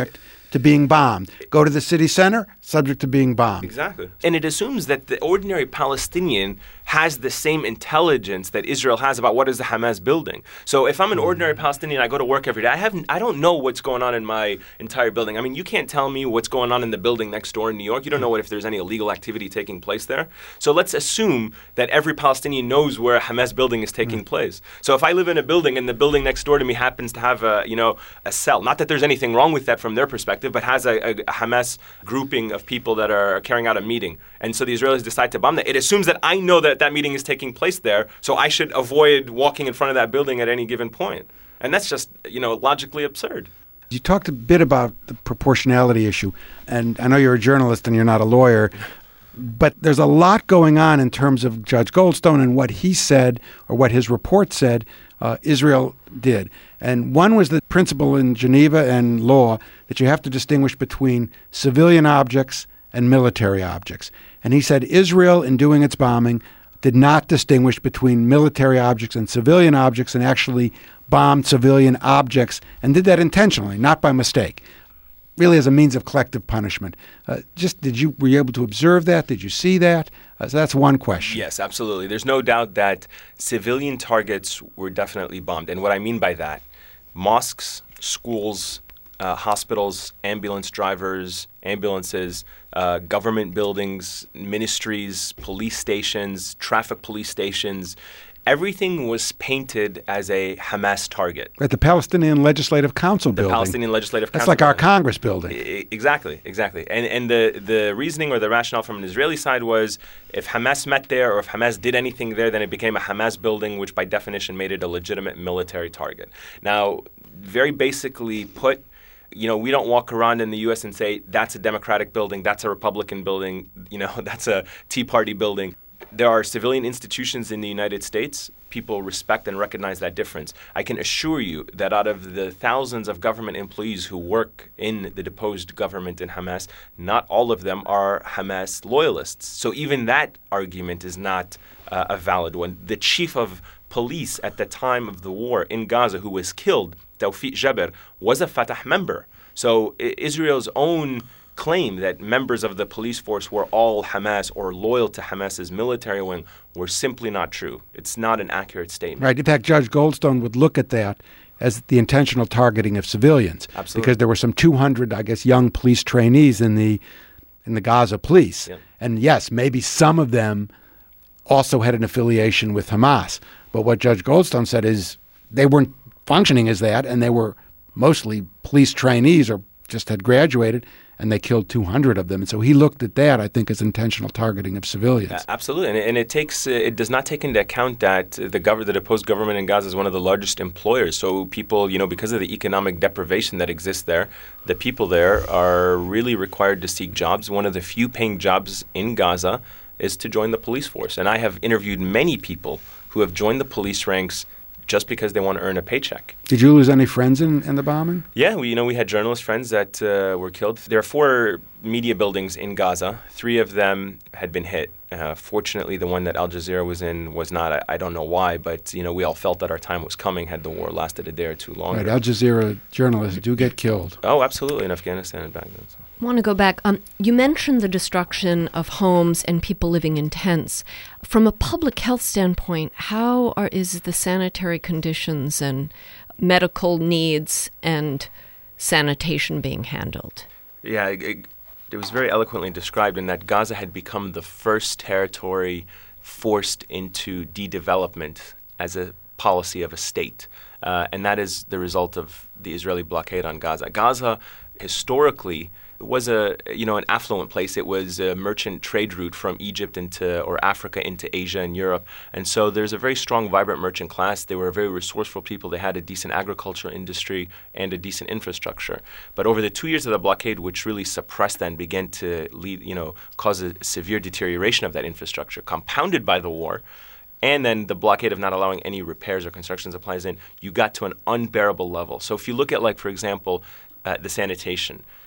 to being bombed. Go to the city center, subject to being bombed. Exactly. And it assumes that the ordinary Palestinian has the same intelligence that Israel has about what is the Hamas building. So if I'm an ordinary Palestinian, I go to work every day, I haven't, I don't know what's going on in my entire building. I mean, you can't tell me what's going on in the building next door in New York. You don't know what if there's any illegal activity taking place there. So let's assume that every Palestinian knows where a Hamas building is taking mm. place. So if I live in a building and the building next door to me happens to have a, you know, a cell, not that there's anything wrong with that from their perspective, but has a, a, a Hamas grouping of people that are carrying out a meeting, and so the Israelis decide to bomb that, it assumes that I know that that meeting is taking place there, so I should avoid walking in front of that building at any given point. And that's just, you know, logically absurd. You talked a bit about the proportionality issue, and I know you're a journalist and you're not a lawyer, but there's a lot going on in terms of Judge Goldstone and what he said, or what his report said, uh, Israel did. And one was the principle in Geneva and law that you have to distinguish between civilian objects and military objects. And he said Israel, in doing its bombing, did not distinguish between military objects and civilian objects, and actually bombed civilian objects, and did that intentionally, not by mistake, really as a means of collective punishment. Uh, just did you were you able to observe that? Did you see that? Uh, so that's one question. Yes, absolutely. There's no doubt that civilian targets were definitely bombed. And what I mean by that, mosques, schools, uh, hospitals, ambulance drivers, ambulances, uh, government buildings, ministries, police stations, traffic police stations, everything was painted as a Hamas target. Right, the Palestinian Legislative Council the building. The Palestinian Legislative That's Council. That's like our building. Congress building. I, exactly, exactly. And and the, the reasoning or the rationale from an Israeli side was if Hamas met there or if Hamas did anything there, then it became a Hamas building, which by definition made it a legitimate military target. Now, very basically put, you know, we don't walk around in the U S and say, that's a Democratic building, that's a Republican building, you know, that's a Tea Party building. There are civilian institutions in the United States. People respect and recognize that difference. I can assure you that out of the thousands of government employees who work in the deposed government in Hamas, not all of them are Hamas loyalists. So even that argument is not uh, a valid one. The chief of police at the time of the war in Gaza, who was killed, Tawfiq Jabr, was a Fatah member. So I- Israel's own claim that members of the police force were all Hamas or loyal to Hamas's military wing were simply not true. It's not an accurate statement. Right. In fact, Judge Goldstone would look at that as the intentional targeting of civilians. Absolutely. Because there were some two hundred, I guess, young police trainees in the in the Gaza police. Yeah. And yes, maybe some of them also had an affiliation with Hamas. But what Judge Goldstone said is they weren't functioning as that, and they were mostly police trainees or just had graduated, and they killed two hundred of them. And so he looked at that, I think, as intentional targeting of civilians. Uh, absolutely. And it, and it takes uh, it does not take into account that the gov- the deposed government in Gaza is one of the largest employers. So people, you know, because of the economic deprivation that exists there, the people there are really required to seek jobs. One of the few paying jobs in Gaza is to join the police force. And I have interviewed many people who have joined the police ranks just because they want to earn a paycheck. Did you lose any friends in, in the bombing? Yeah, we, you know, we had journalist friends that uh, were killed. There are four media buildings in Gaza. Three of them had been hit. Uh, fortunately, the one that Al Jazeera was in was not. I, I don't know why, but you know, we all felt that our time was coming had the war lasted a day or two longer. Right, Al Jazeera journalists do get killed. Oh, absolutely, in Afghanistan and Baghdad. So. I want to go back. Um, you mentioned the destruction of homes and people living in tents. From a public health standpoint, how are is the sanitary conditions and medical needs and sanitation being handled? Yeah, it, it was very eloquently described in that Gaza had become the first territory forced into de-development as a policy of a state. Uh, and that is the result of the Israeli blockade on Gaza. Gaza, historically, was a you know an affluent place. It was a merchant trade route from Egypt into or Africa into Asia and Europe, and so there's a very strong, vibrant merchant class. They were very resourceful people. They had a decent agricultural industry and a decent infrastructure. But over the two years of the blockade, which really suppressed that and began to lead, you know, cause a severe deterioration of that infrastructure, compounded by the war, and then the blockade of not allowing any repairs or construction supplies in, you got to an unbearable level. So if you look at, like, for example, uh, the sanitation.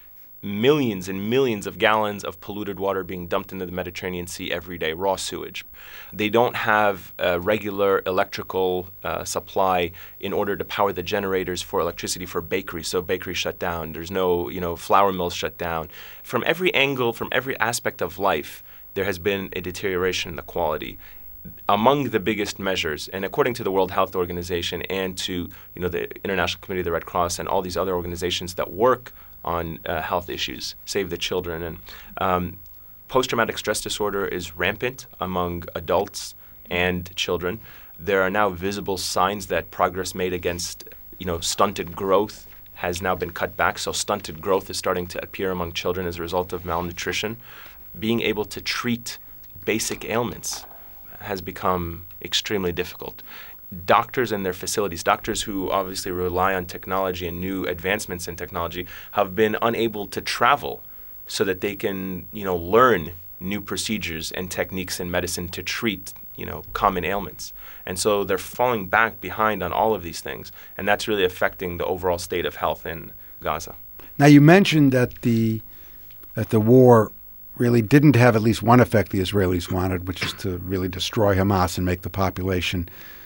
millions and millions of gallons of polluted water being dumped into the Mediterranean Sea every day, raw sewage. They don't have a regular electrical uh, supply in order to power the generators for electricity for bakeries, so bakeries shut down. There's no, you know, flour mills shut down. From every angle, from every aspect of life, there has been a deterioration in the quality. Among the biggest measures, and according to the World Health Organization and to, you know, the International Committee of the Red Cross and all these other organizations that work on uh, health issues, Save the Children, and um, post-traumatic stress disorder is rampant among adults and children. There are now visible signs that progress made against, you know, stunted growth has now been cut back. So stunted growth is starting to appear among children as a result of malnutrition. Being able to treat basic ailments has become extremely difficult. Doctors and their facilities, doctors who obviously rely on technology and new advancements in technology, have been unable to travel so that they can, you know, learn new procedures and techniques in medicine to treat, you know, common ailments. And so they're falling back behind on all of these things, and that's really affecting the overall state of health in Gaza. Now, you mentioned that the that the war really didn't have at least one effect the Israelis wanted, which is to really destroy Hamas and make the population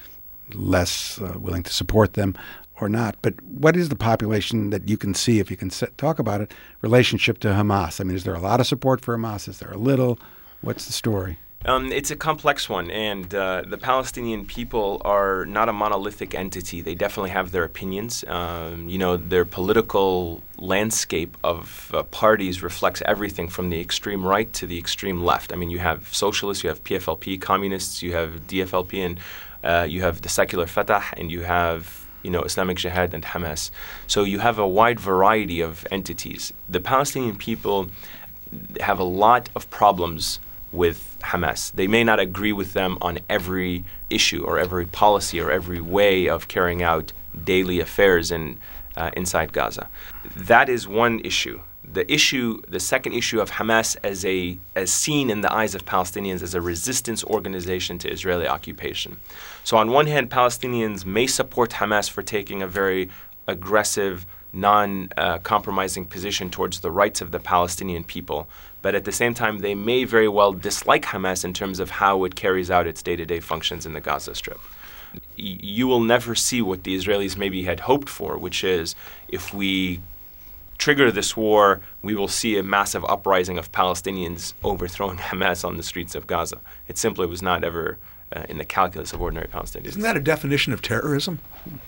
less uh, willing to support them or not. But what is the population that you can see, if you can set, talk about it, relationship to Hamas? I mean, is there a lot of support for Hamas? Is there a little? What's the story? Um, it's a complex one, and uh, the Palestinian people are not a monolithic entity. They definitely have their opinions. Um, you know, their political landscape of uh, parties reflects everything from the extreme right to the extreme left. I mean, you have socialists, you have P F L P, communists, you have D F L P, and uh, you have the secular Fatah, and you have, you know, Islamic Jihad and Hamas. So you have a wide variety of entities. The Palestinian people have a lot of problems with Hamas. They may not agree with them on every issue or every policy or every way of carrying out daily affairs in, uh, inside Gaza. That is one issue. The issue, the second issue of Hamas as a as seen in the eyes of Palestinians as a resistance organization to Israeli occupation. So on one hand, Palestinians may support Hamas for taking a very aggressive, non-compromising uh, position towards the rights of the Palestinian people. But at the same time, they may very well dislike Hamas in terms of how it carries out its day-to-day functions in the Gaza Strip. Y- you will never see what the Israelis maybe had hoped for, which is if we trigger this war, we will see a massive uprising of Palestinians overthrowing Hamas on the streets of Gaza. It simply was not ever uh, in the calculus of ordinary Palestinians. Isn't that a definition of terrorism?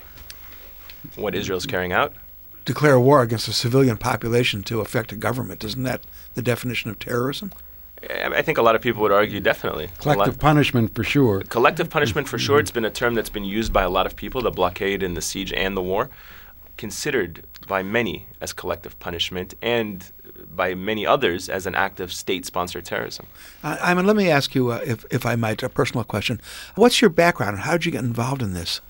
What Israel's carrying out? Declare war against a civilian population to affect a government. Isn't that the definition of terrorism? I think a lot of people would argue definitely. Collective punishment for sure. Collective punishment for sure. It's been a term that's been used by a lot of people, the blockade and the siege and the war, considered by many as collective punishment and by many others as an act of state-sponsored terrorism. Uh, Ayman, let me ask you, uh, if, if I might, a personal question. What's your background and how did you get involved in this?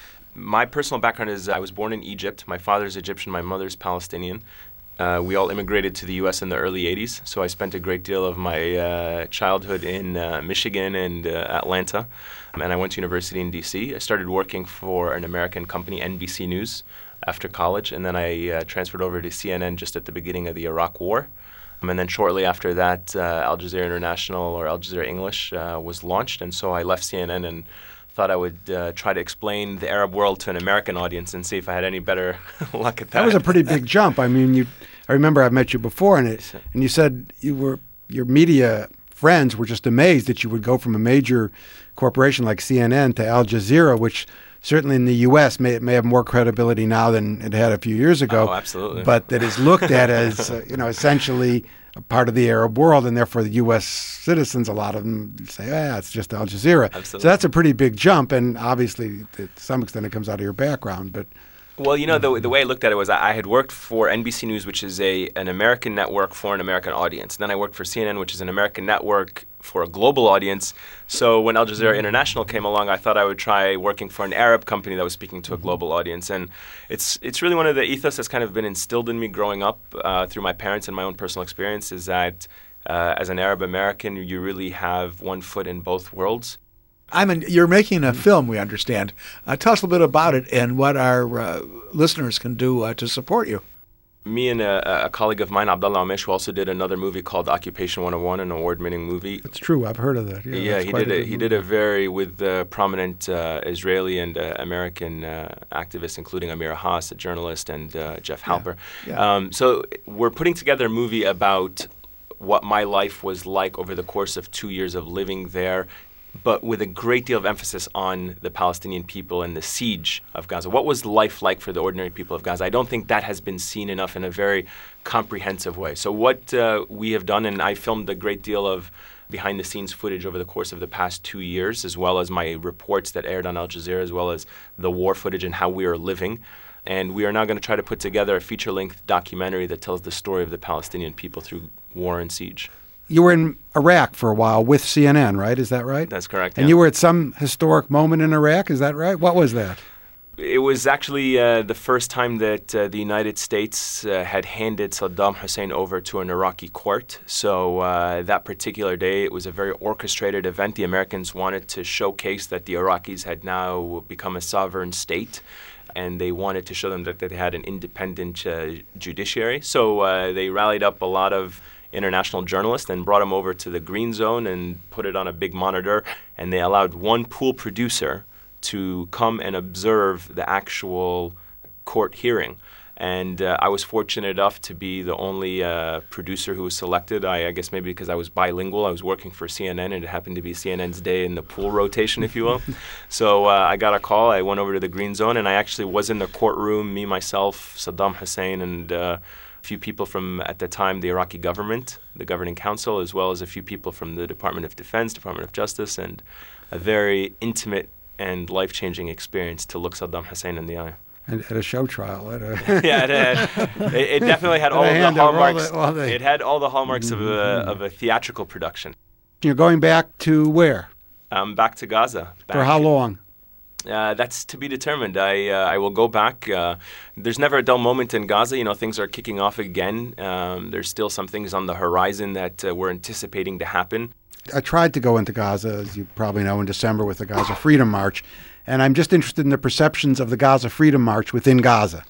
My personal background is I was born in Egypt. My father's Egyptian, my mother's Palestinian. Uh, we all immigrated to the U S in the early eighties, so I spent a great deal of my uh, childhood in uh, Michigan and uh, Atlanta, and I went to university in D C. I started working for an American company, N B C News, after college, and then I uh, transferred over to C N N just at the beginning of the Iraq War. Um, and then shortly after that, uh, Al Jazeera International, or Al Jazeera English, uh, was launched, and so I left C N N and thought I would uh, try to explain the Arab world to an American audience and see if I had any better luck at that. That was a pretty big jump. I mean, you. I remember I've met you before, and it, and you said you were your media friends were just amazed that you would go from a major corporation like C N N to Al Jazeera, which certainly in the U S may may have more credibility now than it had a few years ago. Oh, absolutely. But that is looked at as uh, you know essentially a part of the Arab world, and therefore the U S citizens, a lot of them say, ah, it's just Al Jazeera. Absolutely. So that's a pretty big jump, and obviously to some extent it comes out of your background. But well, you know, the the way I looked at it was I had worked for N B C News, which is a an American network for an American audience. Then I worked for C N N, which is an American network for a global audience. So when Al Jazeera International came along, I thought I would try working for an Arab company that was speaking to a global audience. And it's it's really one of the ethos that's kind of been instilled in me growing up uh, through my parents and my own personal experience is that uh, as an Arab American, you really have one foot in both worlds. I mean, you're making a film, we understand. Uh, tell us a little bit about it and what our uh, listeners can do uh, to support you. Me and a, a colleague of mine, Abdallah Amesh, who also did another movie called Occupation one oh one, an award-winning movie. It's true. I've heard of that. Yeah, yeah he did a, a he movie. did a very with uh, prominent uh, Israeli and uh, American uh, activists, including Amira Haas, a journalist, and uh, Jeff Halper. Yeah. Yeah. Um, so we're putting together a movie about what my life was like over the course of two years of living there, but with a great deal of emphasis on the Palestinian people and the siege of Gaza. What was life like for the ordinary people of Gaza? I don't think that has been seen enough in a very comprehensive way. So what uh, we have done, and I filmed a great deal of behind-the-scenes footage over the course of the past two years, as well as my reports that aired on Al Jazeera, as well as the war footage and how we are living. And we are now going to try to put together a feature-length documentary that tells the story of the Palestinian people through war and siege. You were in Iraq for a while with C N N, right? Is that right? That's correct. And yeah. you were at some historic moment in Iraq, is that right? What was that? It was actually uh, the first time that uh, the United States uh, had handed Saddam Hussein over to an Iraqi court. So uh, that particular day, it was a very orchestrated event. The Americans wanted to showcase that the Iraqis had now become a sovereign state, and they wanted to show them that, that they had an independent uh, judiciary. So uh, they rallied up a lot of international journalists and brought them over to the green zone and put it on a big monitor, and they allowed one pool producer to come and observe the actual court hearing. And uh, I was fortunate enough to be the only uh, producer who was selected. I, I guess maybe because I was bilingual. I was working for C N N, and it happened to be C N N's day in the pool rotation, if you will. So uh, I got a call. I went over to the green zone, and I actually was in the courtroom, me, myself, Saddam Hussein, and uh, a few people from, at the time, the Iraqi government, the governing council, as well as a few people from the Department of Defense, Department of Justice, and a very intimate and life-changing experience to look Saddam Hussein in the eye. And at a show trial. At a yeah, it, had, it, it definitely had all of the hallmarks. All the, all the, it had all the hallmarks mm-hmm. of, a, of a theatrical production. You're going back to where? Um, back to Gaza. Back For how long? Uh, that's to be determined. I uh, I will go back. Uh, there's never a dull moment in Gaza. You know, things are kicking off again. Um, there's still some things on the horizon that uh, we're anticipating to happen. I tried to go into Gaza, as you probably know, in December with the Gaza Freedom March, and I'm just interested in the perceptions of the Gaza Freedom March within Gaza.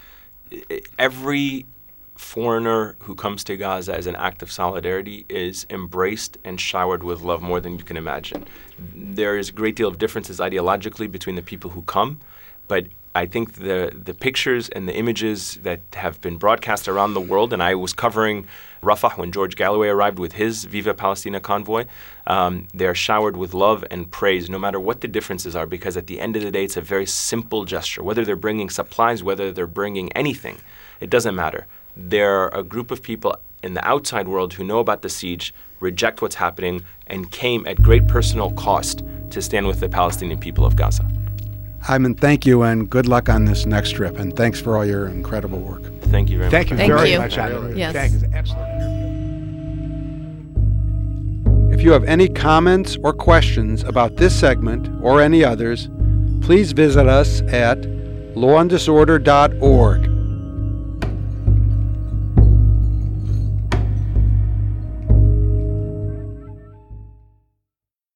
Every foreigner who comes to Gaza as an act of solidarity is embraced and showered with love more than you can imagine. There is a great deal of differences ideologically between the people who come, but I think the the pictures and the images that have been broadcast around the world, and I was covering Rafah when George Galloway arrived with his Viva Palestina convoy, um, they're showered with love and praise no matter what the differences are, because at the end of the day, it's a very simple gesture. Whether they're bringing supplies, whether they're bringing anything, it doesn't matter. They're a group of people in the outside world who know about the siege, reject what's happening, and came at great personal cost to stand with the Palestinian people of Gaza. Hyman, thank you, and good luck on this next trip, and thanks for all your incredible work. Thank you very Thank much. You Thank very you. much. Hyman. Yes. Thank you. It's an excellent interview. If you have any comments or questions about this segment or any others, please visit us at law and disorder dot org.